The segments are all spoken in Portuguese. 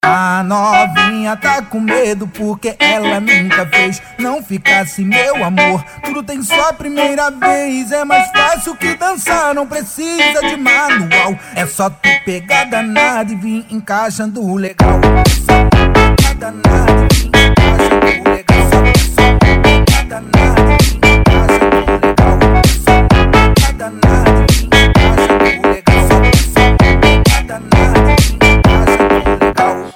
A novinha tá com medo porque ela nunca fez. Não ficasse meu amor, tudo tem só primeira vez. É mais fácil que dançar, não precisa de manual. É só tu pegar danado e vir encaixando legal. Só pegar danado e vir encaixando legal. Só pegar danado e vir encaixando legal. Só pegar danado e vir encaixando legal. Só pegar danado e vir encaixando legal.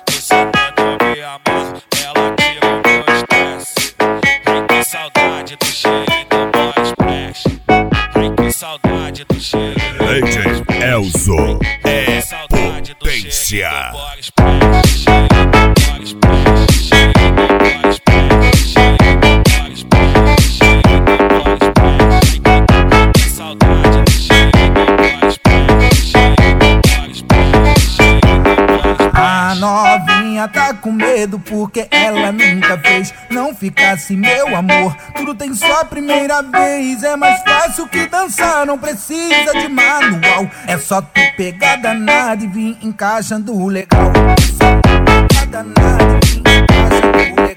Ela tira o meu estresse. Ai, que saudade do cheirinho do body splash. Ai, que saudade do cheirinho do body splash. DJ Elzo é saudade do potência. cheirinho do body splash. Cheirinho do body splash. Cheirinho do body splash. Cheirinho do body splash. Cheirinho do body splash. Ai, que saudade do cheirinho do body splash. Cheirinho do body splash. Cheirinho do body splash. A novinha tá com medo porque ela nunca fez. Não ficasse meu amor, tudo tem só primeira vez. É mais fácil que dançar, não precisa de manual. É só tu pegar danado e vir encaixando legal. Só pegar danado e vir encaixando legal.